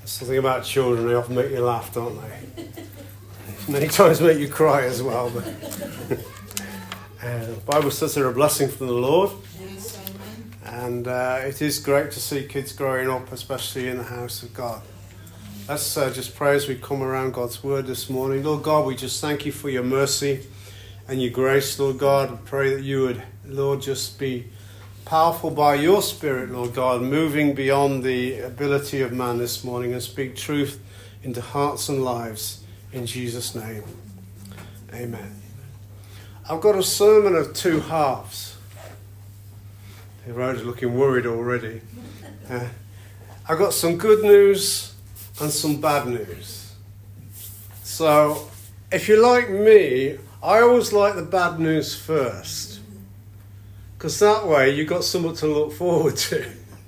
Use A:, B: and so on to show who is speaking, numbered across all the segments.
A: Something about children, they often make you laugh, don't they? Many times make you cry as well. But the Bible says they're a blessing from the Lord.
B: Yes,
A: and it is great to see kids growing up, especially in the house of God. Let's just pray as we come around God's word this morning. Lord God, we just thank you for your mercy and your grace, Lord God. We pray that you would, Lord, just be powerful by your Spirit, Lord God, moving beyond the ability of man this morning and speak truth into hearts and lives in Jesus' name. Amen. I've got a sermon of two halves. The road is looking worried already. I've got some good news and some bad news. So, if you're like me, I always like the bad news first. Because that way you've got something to look forward to.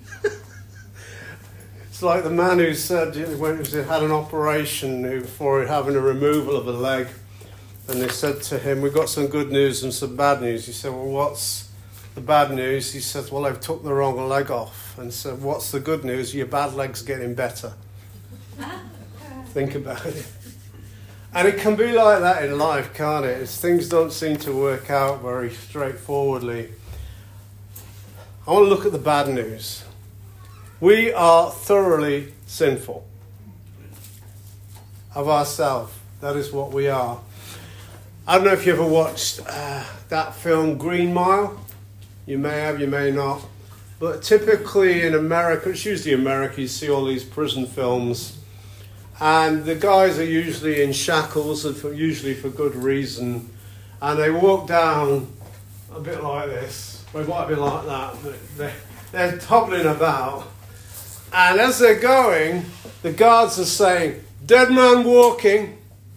A: It's like the man who said when he had an operation before having a removal of a leg, and they said to him, we've got some good news and some bad news. He said, well, what's the bad news? He said, well, they've took the wrong leg off. And said, what's the good news? Your bad leg's getting better. Think about it. And it can be like that in life, can't it? Things don't seem to work out very straightforwardly. I want to look at the bad news. We are thoroughly sinful. Of ourselves. That is what we are. I don't know if you ever watched that film Green Mile. You may have, you may not. But typically in America, it's usually America, you see all these prison films. And the guys are usually in shackles, and usually for good reason. And they walk down a bit like this. Well, it might be like that, but they're toppling about. And as they're going, the guards are saying, dead man walking,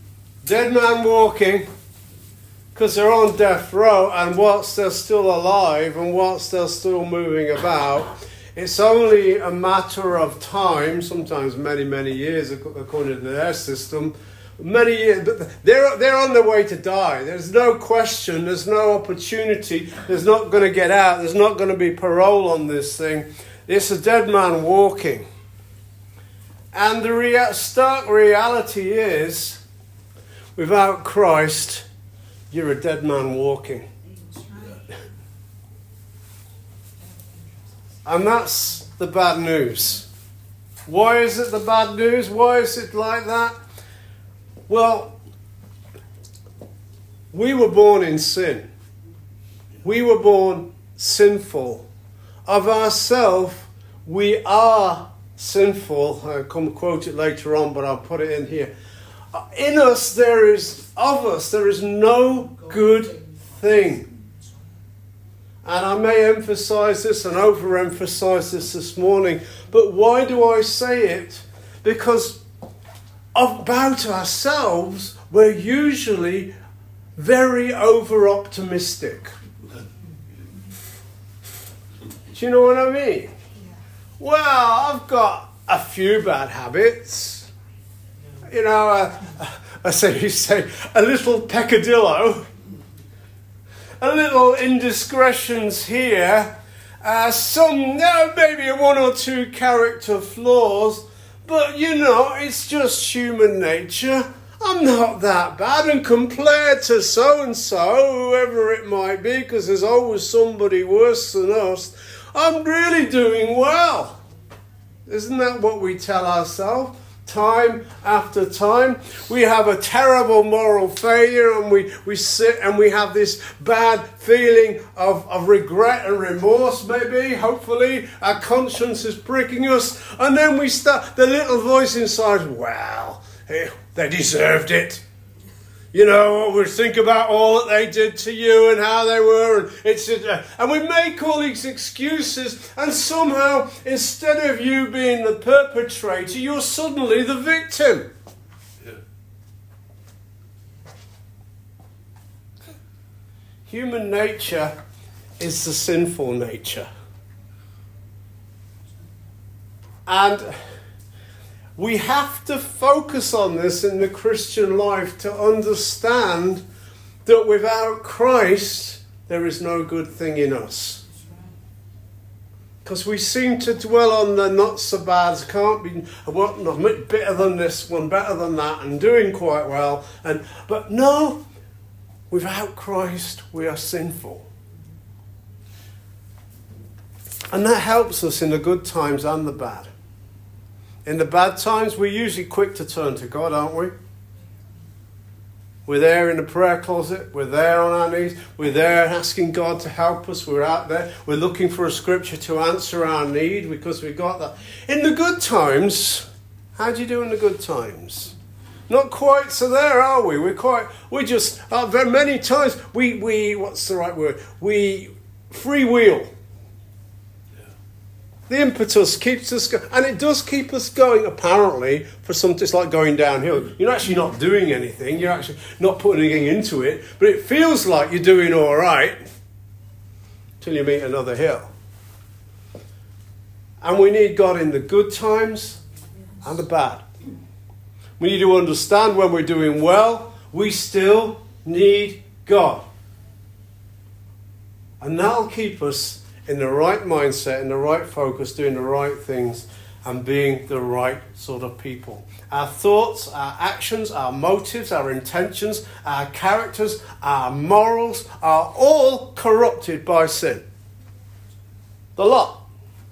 A: because they're on death row, and whilst they're still alive, and whilst they're still moving about, it's only a matter of time, sometimes many, many years, according to their system, many years, but they're on their way to die. There's no question, there's no opportunity, there's not going to get out, there's not going to be parole on this thing. It's a dead man walking. And the stark reality is, without Christ, you're a dead man walking. And that's the bad news. Why is it the bad news? Why is it like that? Well, we were born in sin. We were born sinful. Of ourselves, we are sinful. I'll come quote it later on, but I'll put it in here. In us, there is no good thing. And I may emphasize this and overemphasize this morning, but why do I say it? Because about ourselves, we're usually very over-optimistic. Do you know what I mean? Well, I've got a few bad habits. You know, you say a little peccadillo, a little indiscretions here, maybe one or two character flaws, but you know, it's just human nature. I'm not that bad, and compared to so-and-so, whoever it might be, because there's always somebody worse than us, I'm really doing well. Isn't that what we tell ourselves? Time after time, we have a terrible moral failure, and we sit and we have this bad feeling of regret and remorse, maybe, hopefully. Our conscience is pricking us, and then we start, the little voice inside, well, they deserved it. You know, we think about all that they did to you and how they were, and we make all these excuses, and somehow, instead of you being the perpetrator, you're suddenly the victim. Yeah. Human nature is the sinful nature. And we have to focus on this in the Christian life to understand that without Christ, there is no good thing in us. Because we seem to dwell on the not so bad, can't be, well, not much better than this one, better than that, and doing quite well. But no, without Christ, we are sinful. And that helps us in the good times and the bad. In the bad times, we're usually quick to turn to God, aren't we? We're there in the prayer closet. We're there on our knees. We're there asking God to help us. We're out there. We're looking for a scripture to answer our need because we've got that. In the good times, how do you do in the good times? Not quite so there, are we? We just, very many times, we what's the right word? We freewheel. The impetus keeps us going, and it does keep us going, apparently, for something. It's like going downhill. You're actually not doing anything. You're actually not putting anything into it, but it feels like you're doing all right till you meet another hill. And we need God in the good times and the bad. We need to understand when we're doing well, we still need God. And that'll keep us in the right mindset, in the right focus, doing the right things, and being the right sort of people. Our thoughts, our actions, our motives, our intentions, our characters, our morals are all corrupted by sin. The lot.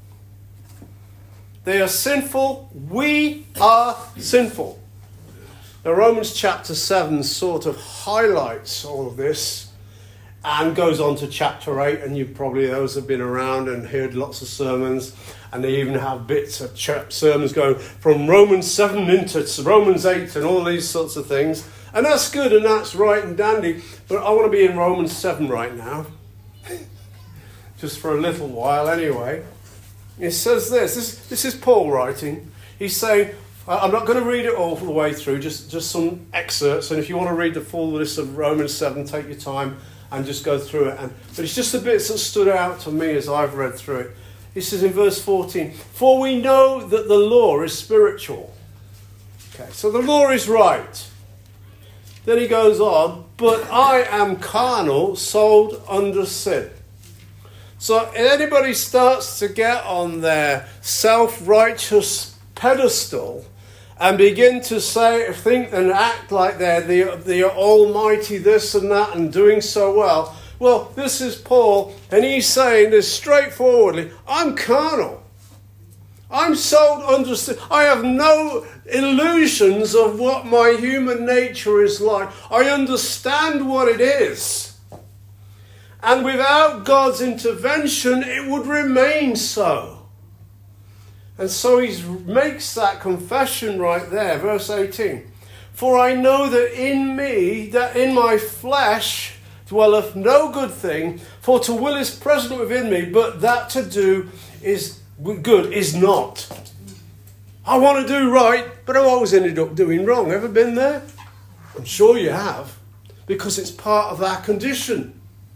A: They are sinful. We are sinful. Now, Romans chapter 7 sort of highlights all of this and goes on to chapter 8, and you probably, those have been around and heard lots of sermons, and they even have bits of sermons going from Romans 7 into Romans 8 and all these sorts of things. And that's good and that's right and dandy, but I want to be in Romans 7 right now. Just for a little while anyway. It says this is Paul writing. He's saying, I'm not going to read it all the way through, just some excerpts, and if you want to read the full list of Romans 7, take your time and just go through it. But it's just the bits that stood out to me as I've read through it. He says in verse 14, for we know that the law is spiritual. Okay, so the law is right. Then he goes on, but I am carnal, sold under sin. So if anybody starts to get on their self-righteous pedestal and begin to think and act like they're the almighty this and that and doing so well. Well, this is Paul, and he's saying this straightforwardly, I'm carnal. I'm sold under sin. I have no illusions of what my human nature is like. I understand what it is. And without God's intervention, it would remain so. And so he makes that confession right there, verse 18. For I know that in me, that in my flesh, dwelleth no good thing, for to will is present within me, but that to do is good is not. I want to do right, but I always ended up doing wrong. Ever been there? I'm sure you have, because it's part of our condition.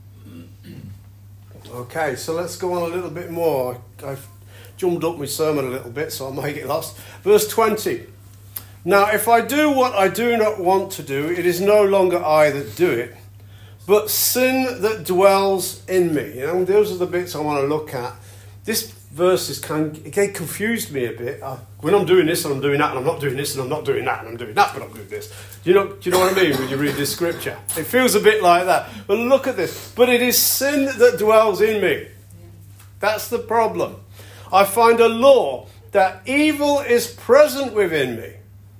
A: Okay, so let's go on a little bit more. I've jumped up my sermon a little bit, so I might get lost. Verse 20. Now, if I do what I do not want to do, it is no longer I that do it, but sin that dwells in me. You know, those are the bits I want to look at. This verse is it confused me a bit. When I'm doing this and I'm doing that, and I'm not doing this and I'm not doing that, and I'm doing that, but I'm doing this. Do you know what I mean when you read this scripture? It feels a bit like that. But look at this. But it is sin that dwells in me. That's the problem. I find a law that evil is present within me.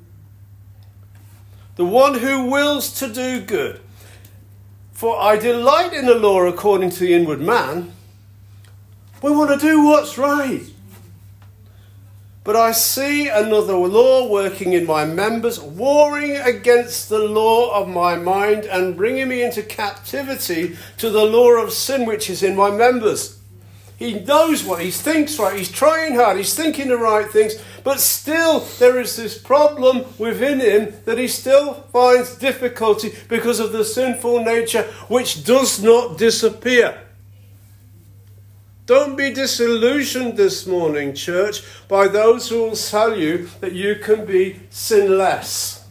A: The one who wills to do good. For I delight in the law according to the inward man. We want to do what's right. But I see another law working in my members, warring against the law of my mind and bringing me into captivity to the law of sin which is in my members. He knows what he thinks right. He's trying hard. He's thinking the right things. But still, there is this problem within him that he still finds difficulty because of the sinful nature which does not disappear. Don't be disillusioned this morning, church, by those who will tell you that you can be sinless.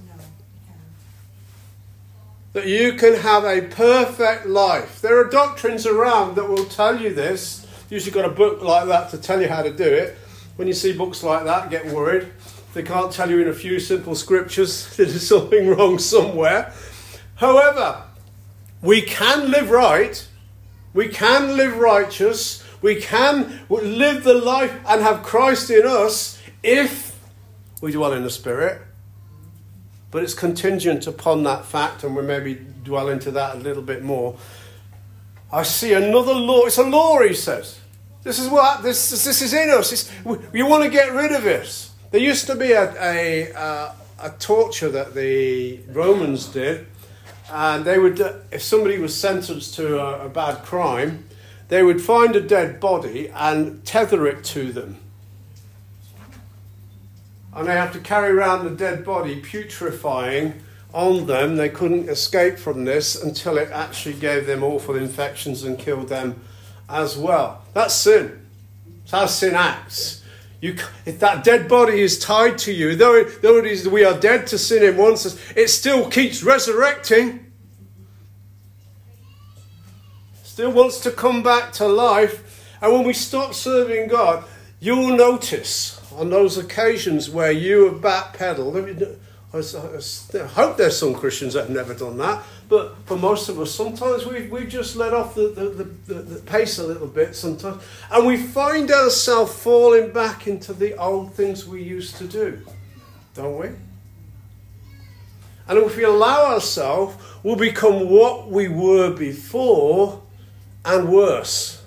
A: That you can have a perfect life. There are doctrines around that will tell you this. usually got a book like that to tell you how to do it. When you see books like that, get worried. They can't tell you in a few simple scriptures that there's something wrong somewhere. However, we can live right. We can live righteous. We can live the life and have Christ in us if we dwell in the Spirit. But it's contingent upon that fact, and we'll maybe dwell into that a little bit more. I see another law. It's a law, he says. This is what this is in us. You want to get rid of it. There used to be a torture that the Romans did, and they would, if somebody was sentenced to a bad crime, they would find a dead body and tether it to them. And they have to carry around the dead body, putrefying on them. They couldn't escape from this until it actually gave them awful infections and killed them as well. That's sin. That's how sin acts. If that dead body is tied to you, though it is, we are dead to sin in one sense, it still keeps resurrecting. Still wants to come back to life. And when we stop serving God, you'll notice on those occasions where you have backpedaled. I hope there's some Christians that have never done that, but for most of us, sometimes we've just let off the pace a little bit sometimes, and we find ourselves falling back into the old things we used to do, don't we? And if we allow ourselves, we'll become what we were before and worse.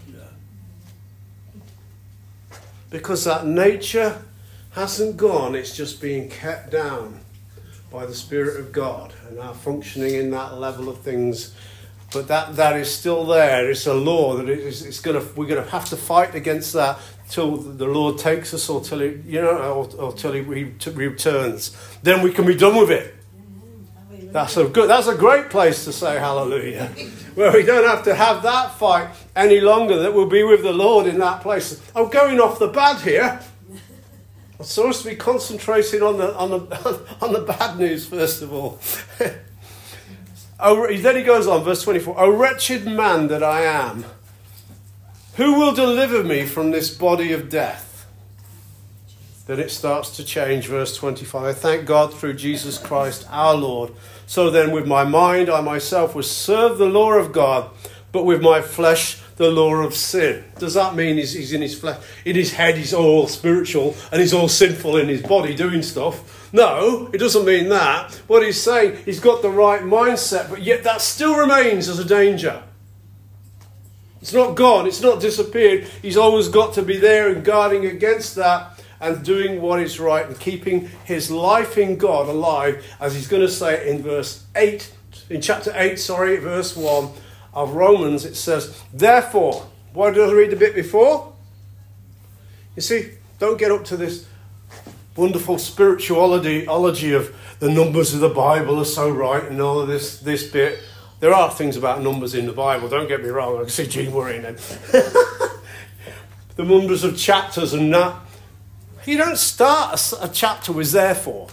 A: Because that nature hasn't gone, it's just being kept down by the Spirit of God and our functioning in that level of things. But that is still there. It's a law that we're going to have to fight against that till the Lord takes us, or till or till He returns. Then we can be done with it. That's a great place to say hallelujah. Where we don't have to have that fight any longer, that we'll be with the Lord in that place. I'm going off the bad here. I'm supposed to be concentrating on the bad news first of all. Then he goes on, verse 24. O wretched man that I am, who will deliver me from this body of death? Then it starts to change, verse 25. I thank God through Jesus Christ our Lord. So then with my mind I myself will serve the law of God, but with my flesh the law of sin. Does that mean he's in his flesh? In his head he's all spiritual and he's all sinful in his body doing stuff? No, it doesn't mean that. What he's saying, he's got the right mindset, but yet that still remains as a danger. It's not gone, it's not disappeared. He's always got to be there and guarding against that and doing what is right and keeping his life in God alive, as he's going to say in chapter 8, verse 1 of Romans. It says, therefore, why did I read the bit before? You see, don't get up to this wonderful spirituality of the numbers of the Bible are so right and all of this bit. There are things about numbers in the Bible, don't get me wrong. I can see Gene worrying then. The numbers of chapters and that. You don't start a chapter with therefore.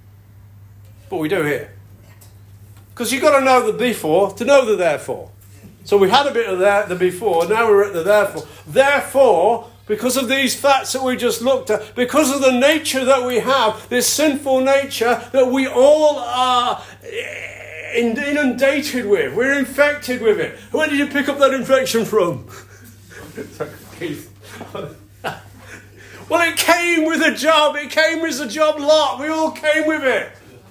A: But we do here. Because you've got to know the before to know the therefore. So we had a bit of the before, now we're at the therefore. Therefore, because of these facts that we just looked at, because of the nature that we have, this sinful nature that we all are inundated with, we're infected with it. Where did you pick up that infection from? Keith. Well, it came with a job. It came as a job lot. We all came with it.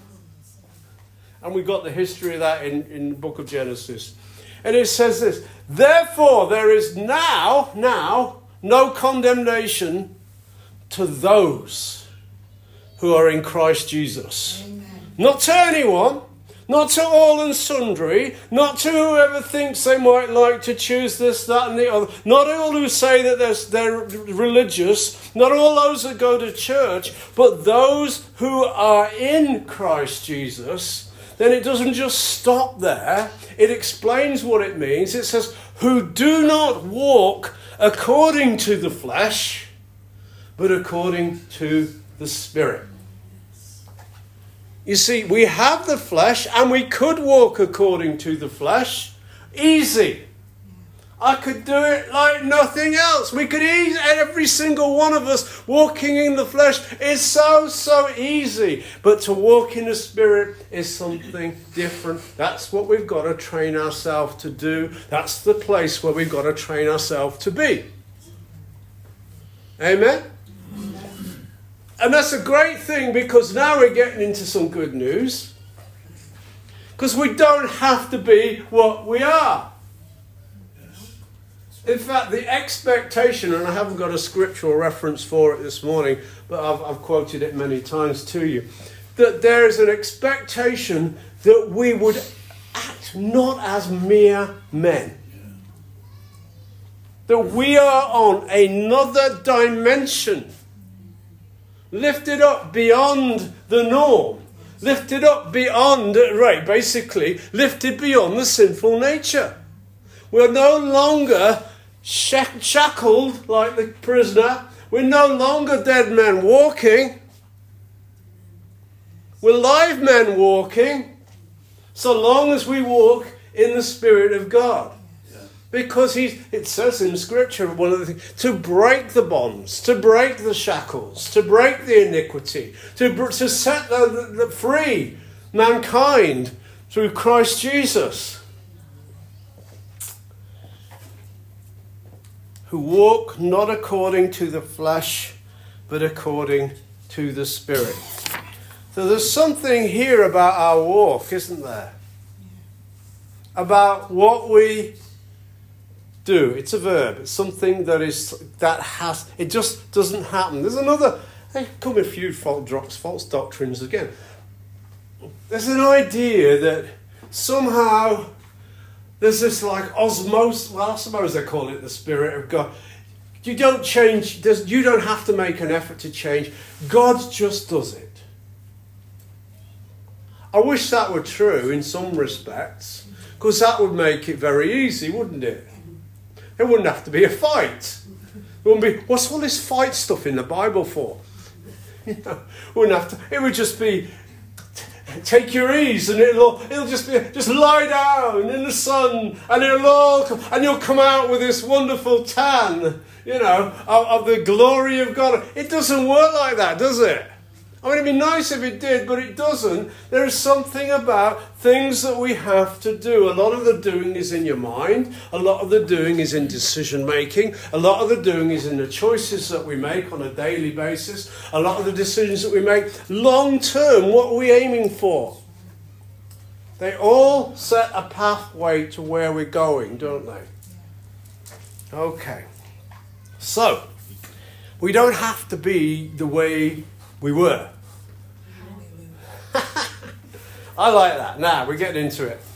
A: And we got the history of that in the book of Genesis. And it says this, therefore there is now no condemnation to those who are in Christ Jesus. Amen. Not to anyone, not to all and sundry, not to whoever thinks they might like to choose this, that and the other, not all who say that they're religious, not all those that go to church, but those who are in Christ Jesus. Then it doesn't just stop there. It explains what it means. It says, who do not walk according to the flesh, but according to the Spirit. You see, we have the flesh and we could walk according to the flesh. Easy. I could do it like nothing else. We could ease every single one of us walking in the flesh is so easy. But to walk in the Spirit is something different. That's what we've got to train ourselves to do. That's the place where we've got to train ourselves to be. Amen? And that's a great thing, because now we're getting into some good news. Because we don't have to be what we are. In fact, the expectation, and I haven't got a scriptural reference for it this morning, but I've quoted it many times to you, that there is an expectation that we would act not as mere men. That we are on another dimension, lifted up beyond the norm, lifted up beyond, basically lifted beyond the sinful nature. We're no longer shackled like the prisoner. We're no longer dead men walking. We're live men walking, so long as we walk in the Spirit of God. Because it says in Scripture, one of the things, to break the bonds, to break the shackles, to break the iniquity, to set the free mankind through Christ Jesus. Who walk not according to the flesh, but according to the Spirit. So there's something here about our walk, isn't there? About what we do. It's a verb. It's something it just doesn't happen. There's another, there come a few false doctrines again. There's an idea that somehow there's this like osmosis, well, I suppose they call it the Spirit of God. You don't change, you don't have to make an effort to change. God just does it. I wish that were true in some respects, because that would make it very easy, wouldn't it? It wouldn't have to be a fight. It wouldn't be, what's all this fight stuff in the Bible for? Wouldn't have to, it would just be, take your ease, and it'll just be, just lie down in the sun, and and you'll come out with this wonderful tan, of the glory of God. It doesn't work like that, does it? I mean, it'd be nice if it did, but it doesn't. There is something about things that we have to do. A lot of the doing is in your mind. A lot of the doing is in decision making. A lot of the doing is in the choices that we make on a daily basis. A lot of the decisions that we make long term, what are we aiming for? They all set a pathway to where we're going, don't they? Okay. So, we don't have to be the way we were. I like that. Now, we're getting into it.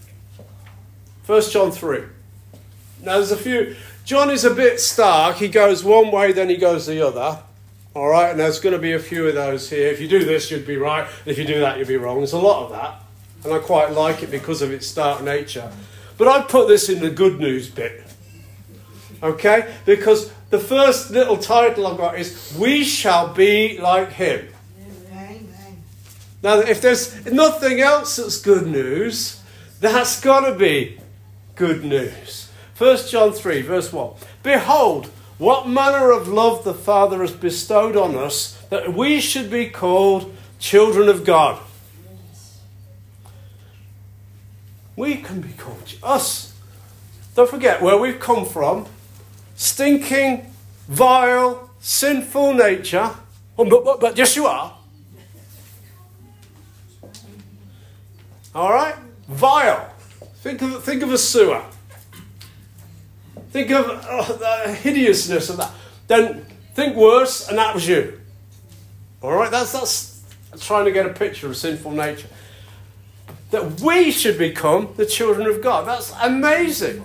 A: 1 John 3. Now, there's a few. John is a bit stark. He goes one way, then he goes the other. All right, and there's going to be a few of those here. If you do this, you'd be right. If you do that, you'd be wrong. There's a lot of that. And I quite like it because of its stark nature. But I'd put this in the good news bit. Okay? Because the first little title I've got is, We Shall Be Like Him. Now, if there's nothing else that's good news, that's got to be good news. 1 John 3, verse 1. Behold, what manner of love the Father has bestowed on us, that we should be called children of God. We can be called us. Don't forget where we've come from. Stinking, vile, sinful nature. But yes, you are. All right? Vile. Think of a sewer. Think of the hideousness of that. Then think worse, and that was you. All right? That's trying to get a picture of sinful nature. That we should become the children of God. That's amazing.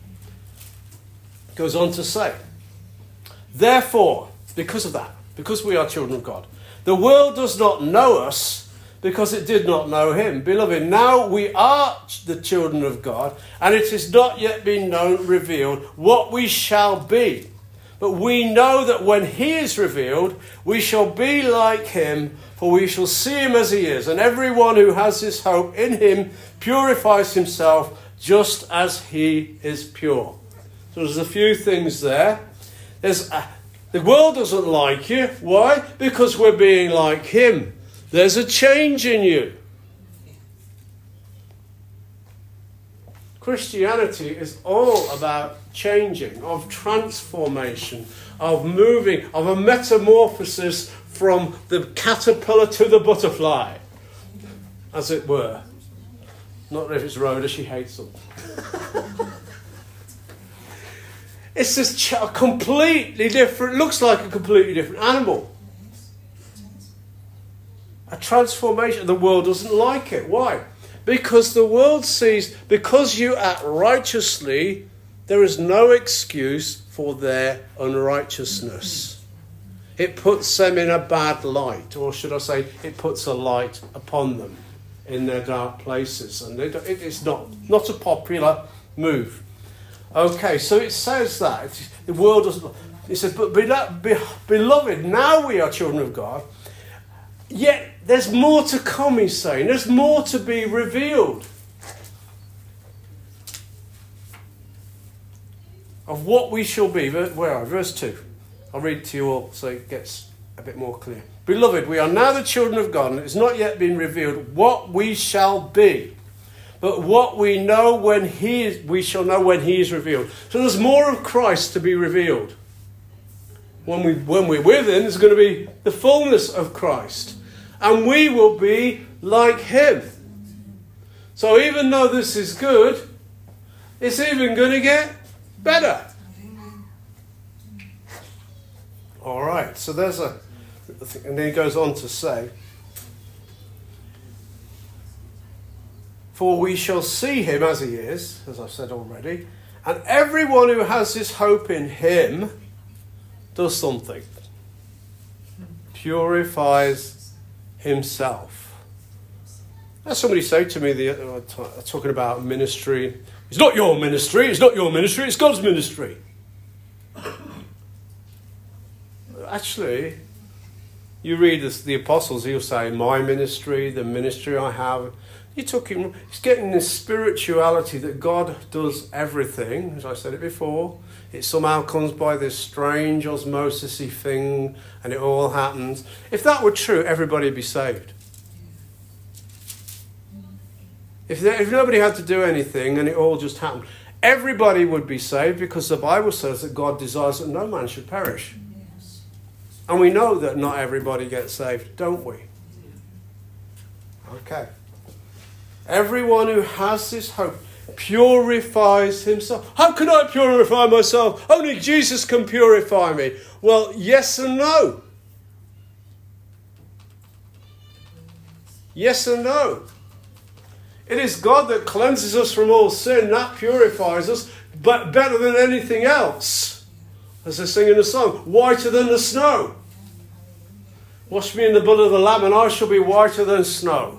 A: Goes on to say, therefore, because of that, because we are children of God, the world does not know us because it did not know him. Beloved, now we are the children of God, and it has not yet been revealed what we shall be. But we know that when he is revealed, we shall be like him, for we shall see him as he is. And everyone who has this hope in him purifies himself just as he is pure. So there's a few things there. The world doesn't like you. Why? Because we're being like him. There's a change in you. Christianity is all about changing, of transformation, of moving, of a metamorphosis from the caterpillar to the butterfly, as it were. Not if it's Rhoda, she hates them. It's just a completely different, looks like a completely different animal. A transformation. The world doesn't like it. Why? Because the world sees, because you act righteously, there is no excuse for their unrighteousness. It puts them in a bad light, or should I say, it puts a light upon them in their dark places. And it's not a popular move. Okay, so it says that. The world doesn't. It says, but beloved, now we are children of God. Yet there's more to come, he's saying. There's more to be revealed. Of what we shall be. Where are we? Verse 2. I'll read to you all so it gets a bit more clear. Beloved, we are now the children of God, and it has not yet been revealed what we shall be. But what we know we shall know when he is revealed. So there's more of Christ to be revealed. When we're with him, there's going to be the fullness of Christ. And we will be like him. So even though this is good, it's even going to get better. All right, so there's and then he goes on to say, for we shall see him as he is, as I've said already, and everyone who has this hope in him does something. Purifies himself. As somebody said to me, talking about ministry, it's not your ministry, it's God's ministry. Actually, you read the apostles, he'll say, my ministry, the ministry I have. He's getting this spirituality that God does everything, as I said it before. It somehow comes by this strange osmosis-y thing, and it all happens. If that were true, everybody would be saved. If nobody had to do anything and it all just happened, everybody would be saved, because the Bible says that God desires that no man should perish. Yes. And we know that not everybody gets saved, don't we? Okay. Everyone who has this hope purifies himself. How can I purify myself? Only Jesus can purify me. Well, yes and no. Yes and no. It is God that cleanses us from all sin. That purifies us, but better than anything else. As they sing in the song, whiter than the snow. Wash me in the blood of the Lamb, and I shall be whiter than snow.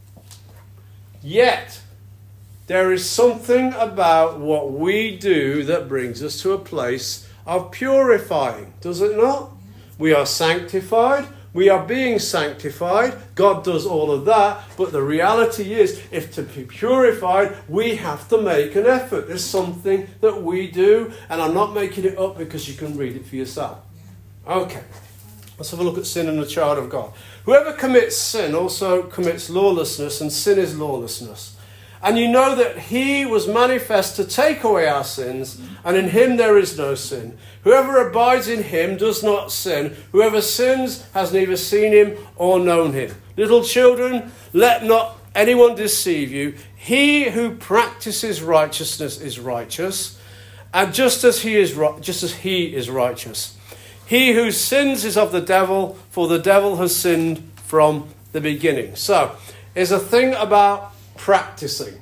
A: Yet, there is something about what we do that brings us to a place of purifying, does it not? We are sanctified. We are being sanctified. God does all of that. But the reality is, if to be purified, we have to make an effort. There's something that we do, and I'm not making it up because you can read it for yourself. Okay, let's have a look at sin and the child of God. Whoever commits sin also commits lawlessness, and sin is lawlessness. And you know that he was manifest to take away our sins, and in him there is no sin. Whoever abides in him does not sin. Whoever sins has neither seen him or known him. Little children, let not anyone deceive you. He who practices righteousness is righteous, and just as he is righteous. He who sins is of the devil, for the devil has sinned from the beginning. So, there's a thing about practicing.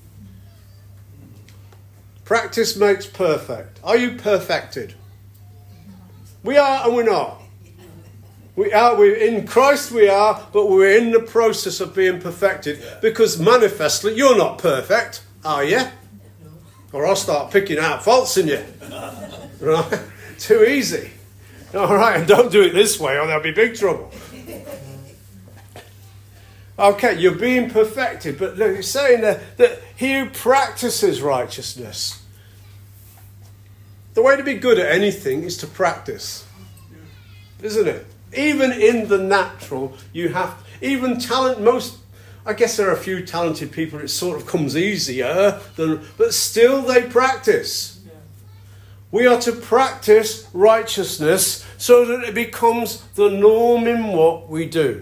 A: Practice makes perfect. Are you perfected? We are and we're not. We're in Christ we are, but we're in the process of being perfected, because manifestly you're not perfect, are you? Or I'll start picking out faults in you. Right? Too easy. All right, and don't do it this way or there'll be big trouble. Okay, you're being perfected, but look, it's saying that he who practices righteousness. the way to be good at anything is to practice. Isn't it? Even in the natural, you have, even talent, I guess there are a few talented people, it sort of comes easier, but still they practice. Yeah. We are to practice righteousness so that it becomes the norm in what we do.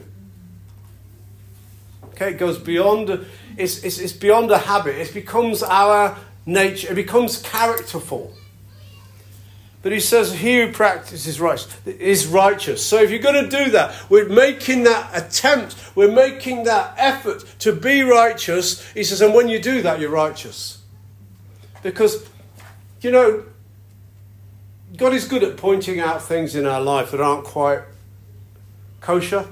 A: Okay, it goes beyond, it's beyond a habit. It becomes our nature. It becomes characterful. But he says, he who practices is righteous. So if you're going to do that, we're making that attempt, we're making that effort to be righteous. He says, and when you do that, you're righteous. Because, God is good at pointing out things in our life that aren't quite kosher.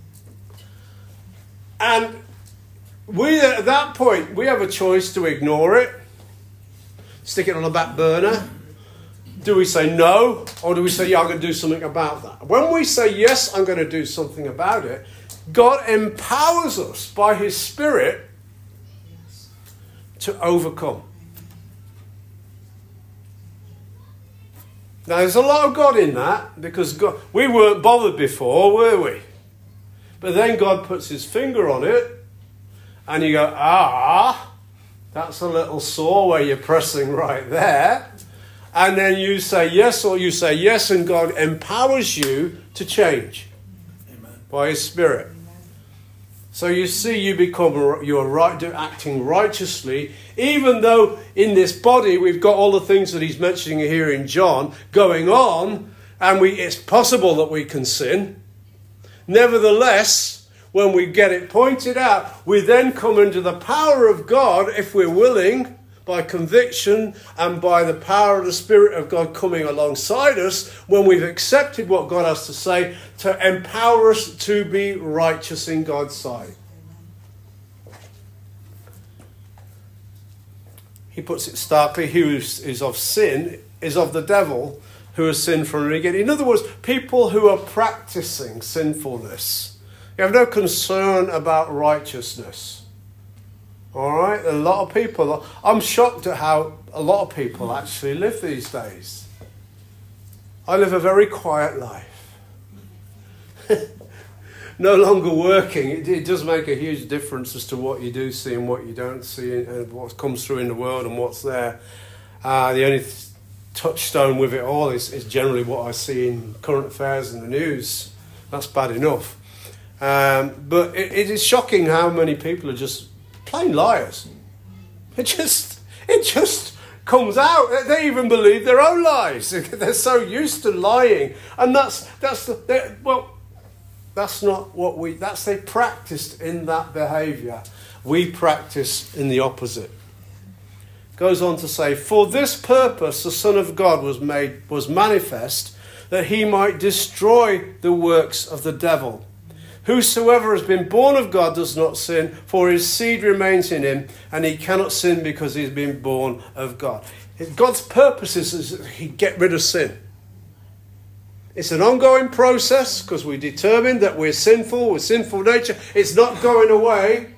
A: And at that point, we have a choice to ignore it, stick it on a back burner. Do we say no, or do we say, yeah, I'm going to do something about that? When we say, yes, I'm going to do something about it, God empowers us by his Spirit to overcome. Now, there's a lot of God in that, because we weren't bothered before, were we? But then God puts his finger on it, and you go, that's a little sore where you're pressing right there. And then you say yes, or you say yes, and God empowers you to change. Amen. By his Spirit. Amen. So you see, you're right, acting righteously, even though in this body we've got all the things that he's mentioning here in John going on, and it's possible that we can sin. Nevertheless, when we get it pointed out, we then come under the power of God, if we're willing, by conviction and by the power of the Spirit of God coming alongside us, when we've accepted what God has to say, to empower us to be righteous in God's sight. He puts it starkly, he who is of sin is of the devil, who has sinned from the beginning. In other words, people who are practicing sinfulness, you have no concern about righteousness. All right, a lot of people, I'm shocked at how a lot of people actually live these days. I live a very quiet life. No longer working. It does make a huge difference as to what you do see and what you don't see, and what comes through in the world and what's there. The only touchstone with it all is generally what I see in current affairs in the news. That's bad enough. But it is shocking how many people are just plain liars. It just comes out. They even believe their own lies. They're so used to lying, and that's not what they practiced in that behaviour. We practice in the opposite. Goes on to say, for this purpose the Son of God was manifest, that he might destroy the works of the devil. Whosoever has been born of God does not sin, for his seed remains in him, and he cannot sin because he's been born of God. God's purpose is that he get rid of sin. It's an ongoing process, because we determine that we're sinful, with sinful nature. It's not going away.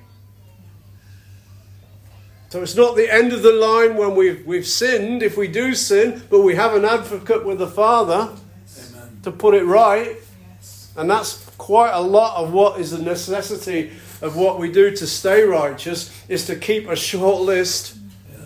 A: So it's not the end of the line when we've sinned, if we do sin, but we have an advocate with the Father. Amen. To put it right. Yes. And that's quite a lot of what is the necessity of what we do to stay righteous, is to keep a short list. Yeah.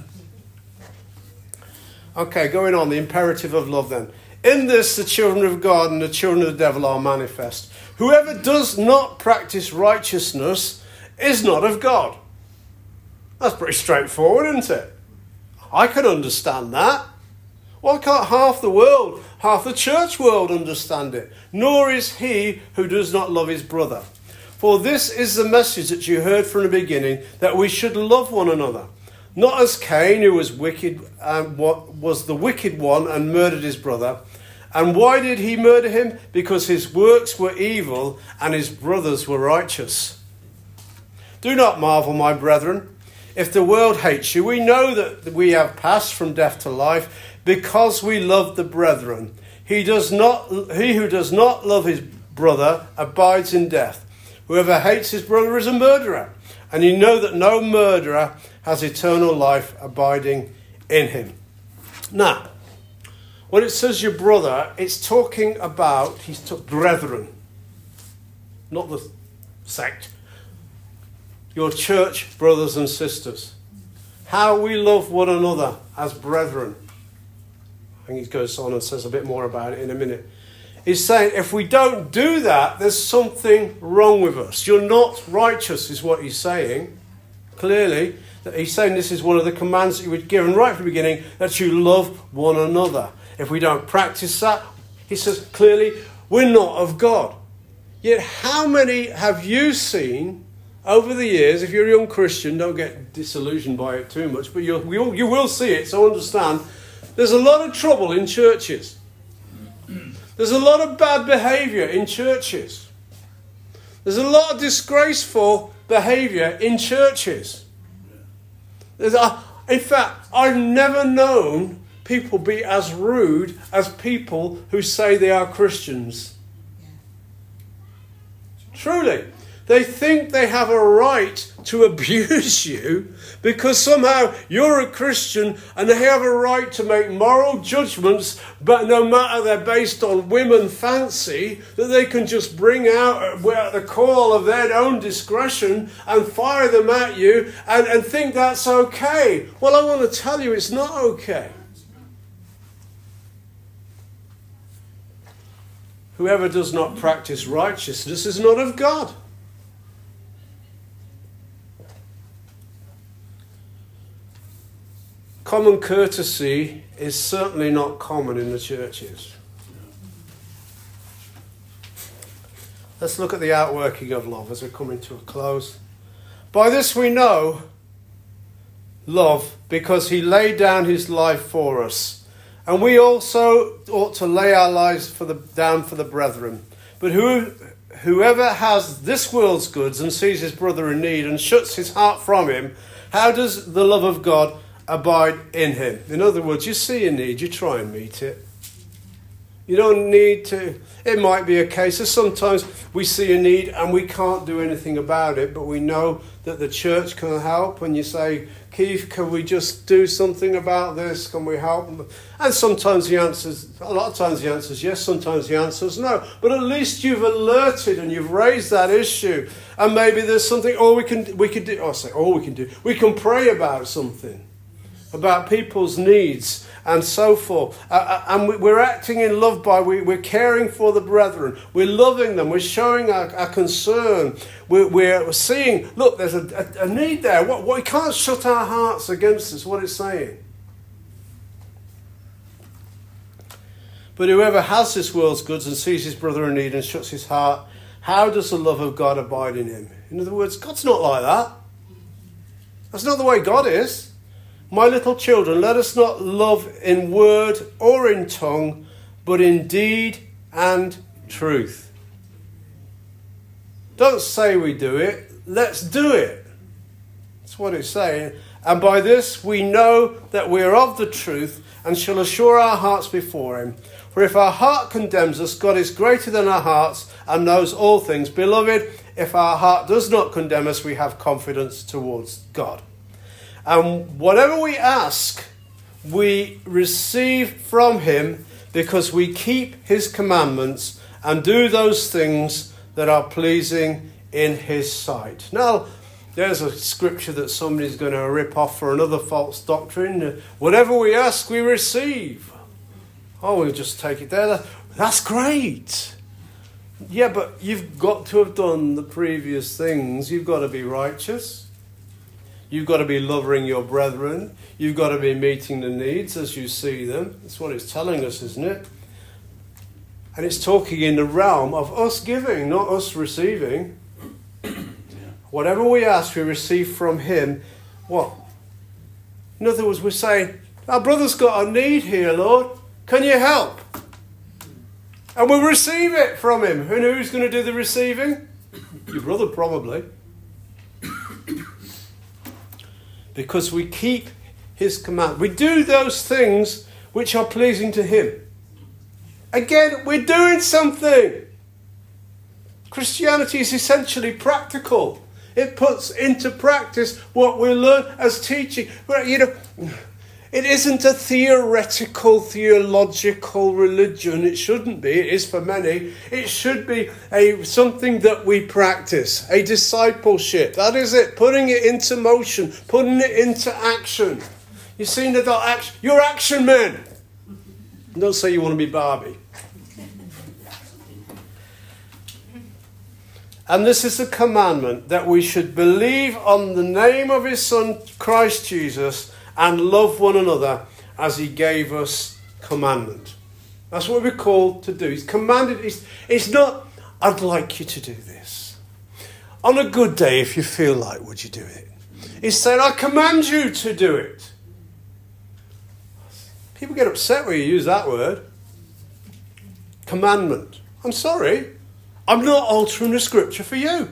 A: Okay, going on, the imperative of love then. In this, the children of God and the children of the devil are manifest. Whoever does not practice righteousness is not of God. That's pretty straightforward, isn't it? I can understand that. Why can't half the church world understand it? Nor is he who does not love his brother. For this is the message that you heard from the beginning, that we should love one another. Not as Cain, who was wicked, was the wicked one and murdered his brother. And why did he murder him? Because his works were evil and his brothers were righteous. Do not marvel, my brethren, if the world hates you. We know that we have passed from death to life because we love the brethren. He who does not love his brother abides in death. Whoever hates his brother is a murderer. And you know that no murderer has eternal life abiding in him. Now, When it says your brother, it's talking about, brethren, not the sect. Your church brothers and sisters. How we love one another as brethren. And he goes on and says a bit more about it in a minute. He's saying if we don't do that, there's something wrong with us. You're not righteous, is what he's saying. Clearly, that he's saying this is one of the commands that he was given right from the beginning, that you love one another. If we don't practice that, he says clearly, we're not of God. Yet how many have you seen over the years? If you're a young Christian, don't get disillusioned by it too much, but you will see it, so understand. There's a lot of trouble in churches. There's a lot of bad behaviour in churches. There's a lot of disgraceful behaviour in churches. In fact, I've never known people be as rude as people who say they are Christians. Truly. They think they have a right to abuse you because somehow you're a Christian and they have a right to make moral judgments, but no matter they're based on women fancy, that they can just bring out at the call of their own discretion and fire them at you and think that's okay. Well, I want to tell you it's not okay. Whoever does not practice righteousness is not of God. Common courtesy is certainly not common in the churches. Let's look at the outworking of love as we're coming to a close. By this we know love, because he laid down his life for us. And we also ought to lay our lives down for the brethren. But whoever has this world's goods and sees his brother in need and shuts his heart from him, how does the love of God abide in him? In other words, you see a need, you try and meet it. You don't need to. It might be a case of sometimes we see a need and we can't do anything about it, but we know that the church can help. And you say, Keith, can we just do something about this? Can we help? And sometimes a lot of times the answer is yes, sometimes the answer is no. But at least you've alerted and you've raised that issue. And maybe there's something, we can pray about something, about people's needs and so forth. And we're acting in love we're caring for the brethren. We're loving them. We're showing our concern. We're seeing, look, there's a need there. We can't shut our hearts against this, what it's saying. But whoever has this world's goods and sees his brother in need and shuts his heart, how does the love of God abide in him? In other words, God's not like that. That's not the way God is. My little children, let us not love in word or in tongue, but in deed and truth. Don't say we do it, let's do it. That's what it's saying. And by this we know that we are of the truth and shall assure our hearts before him. For if our heart condemns us, God is greater than our hearts and knows all things. Beloved, if our heart does not condemn us, we have confidence towards God. And whatever we ask, we receive from him, because we keep his commandments and do those things that are pleasing in his sight. Now, there's a scripture that somebody's going to rip off for another false doctrine. Whatever we ask, we receive. Oh, we'll just take it there. That's great. Yeah, but you've got to have done the previous things. You've got to be righteous. You've got to be loving your brethren. You've got to be meeting the needs as you see them. That's what it's telling us, isn't it? And it's talking in the realm of us giving, not us receiving. Whatever we ask, we receive from him. What? In other words, we're saying, our brother's got a need here, Lord. Can you help? And we'll receive it from him. And who's going to do the receiving? Your brother, probably. Because we keep his command. We do those things which are pleasing to him. Again, we're doing something. Christianity is essentially practical. It puts into practice what we learn as teaching. But, It isn't a theological religion. It shouldn't be. It is for many. It should be something that we practice, a discipleship. That is it, putting it into motion, putting it into action. You've seen the action. You're action men. Don't say you want to be Barbie. And this is the commandment, that we should believe on the name of his Son, Christ Jesus, and love one another as he gave us commandment. That's what we're called to do. He's commanded. It's not, I'd like you to do this. On a good day, if you feel like, would you do it? He's saying, I command you to do it. People get upset when you use that word. Commandment. I'm sorry. I'm not altering the scripture for you.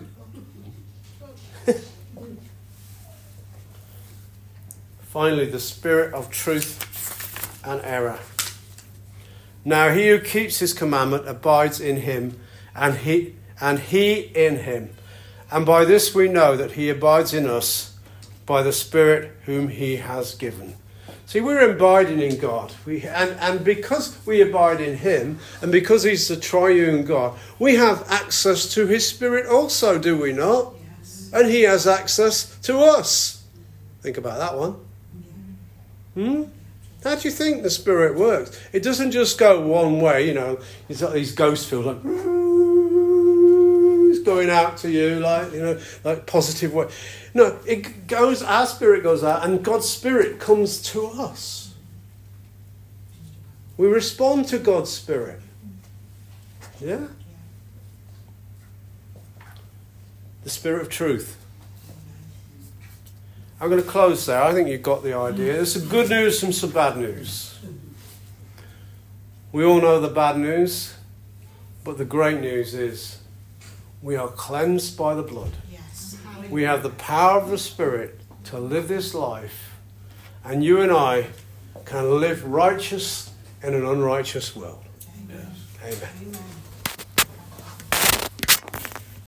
A: Finally, the spirit of truth and error. Now he who keeps his commandment abides in him, and he in him. And by this we know that he abides in us, by the Spirit whom he has given. See, we're abiding in God. And because we abide in him, and because he's the triune God, we have access to his Spirit also, do we not?
B: Yes.
A: And he has access to us. Think about that one. How do you think the Spirit works? It doesn't just go one way, It's like these ghost fields, like it's going out to you, like positive way. No, it goes. Our spirit goes out, and God's Spirit comes to us. We respond to God's Spirit. Yeah. The Spirit of truth. I'm going to close there. I think you've got the idea. There's some good news and some bad news. We all know the bad news, but the great news is we are cleansed by the blood.
B: Yes.
A: We have the power of the Spirit to live this life, and you and I can live righteous in an unrighteous world.
B: Amen.
A: Amen.
B: Amen.